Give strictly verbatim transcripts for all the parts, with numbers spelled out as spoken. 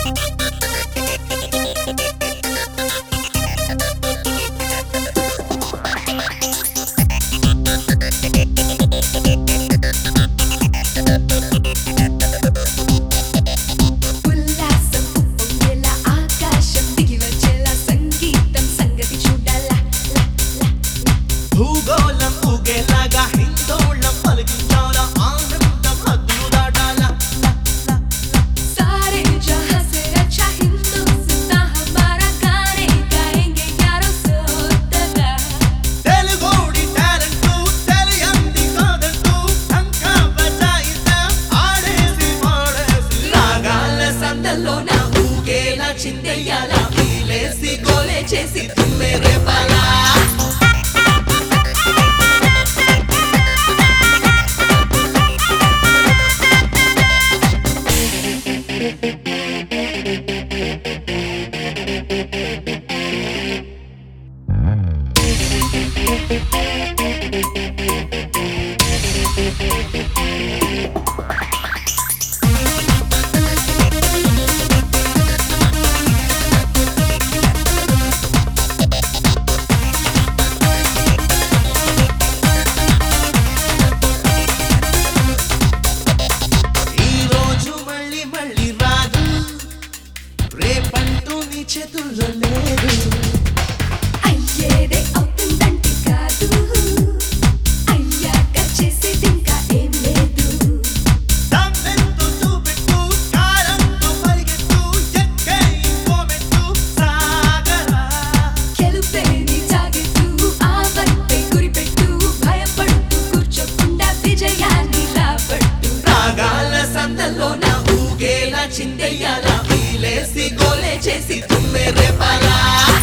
చిందెయ్యాలా వీలేసి గోలే చేసి తుమ్మే రేపాలా చేతుల్లో లేదు అయ్యేదే అవుతుందంటే కాదు అయ్యాక చేసేది ఇంకా ఏం లేదు దమ్మెంతో చూపెట్టు కారంతో పరిగెత్తు ఎక్కే ఇంకోమెట్టు సాగరా గెలుపేని తాగెత్తు ఆ వైపే గురిపెట్టు భయపడుతూ కూర్చోకుండా విజయాన్ని రాబట్టు రాగాల సందల్లోన ఊగేలా చిందెయ్యాలా వీలేసి గోలే చేసి తుమ్మే రేపాలా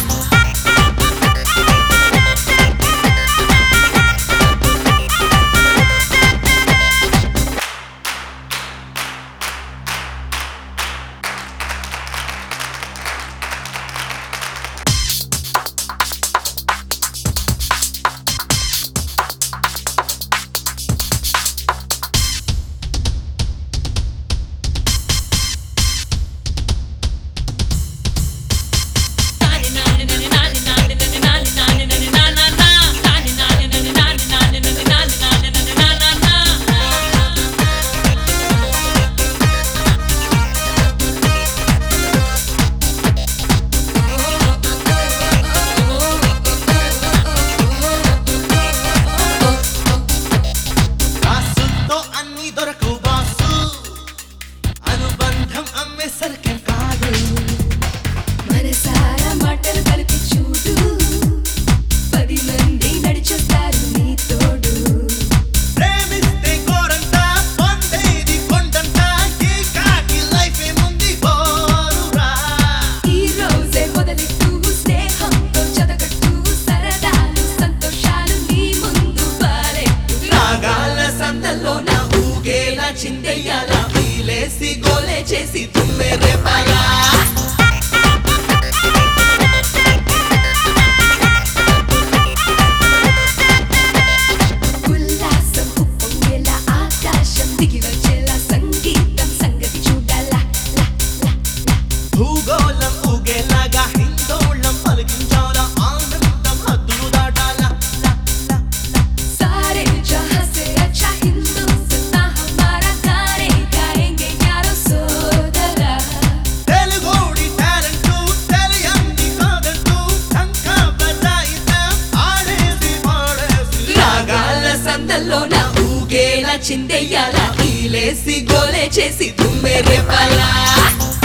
సరికేం కాదు మనసారా మాటలు కలిపి చూడు పది మంది నడిచొస్తారు నీ తోడు ప్రేమిస్తే కోరంతా పొందేది కొండంతా ఈ కాకి లైఫ్ ఏముంది బోరురా ఈ రోజే మొదలెట్టు స్నేహంతో చదగట్టు సరదాలు సంతోషాలు నీ ముందు పాలెట్టు రాగాల సందల్లోన ఊగేలా చిందెయ్యాలా వీలేసి గోలే చేసి తుమ్మే రేపాలా ఉల్లాసం ఉప్పొంగేలా ఆకాశం దిగి వచ్చేలా సంగీతం సంగతి చూడాలా లా లా లా భూగోళం ఊగేలాగా హిందోళం పలికించాలా ఆనందం హద్దులు దాటాలా లా లా లా सारे जहां से अच्छा हिंदुस्तान हमारा गाने गाएंगे यारो सोदरा తెలుగోడి టాలెంట్ తెలియంది కాదంటూ టంకా బజాయితే ఆడేసి పాడేసి రాగాల సందల్లోన ఊగేలా చిందెయ్యాలా వీలేసి గోలే చేసి తుమ్మే రేపాలా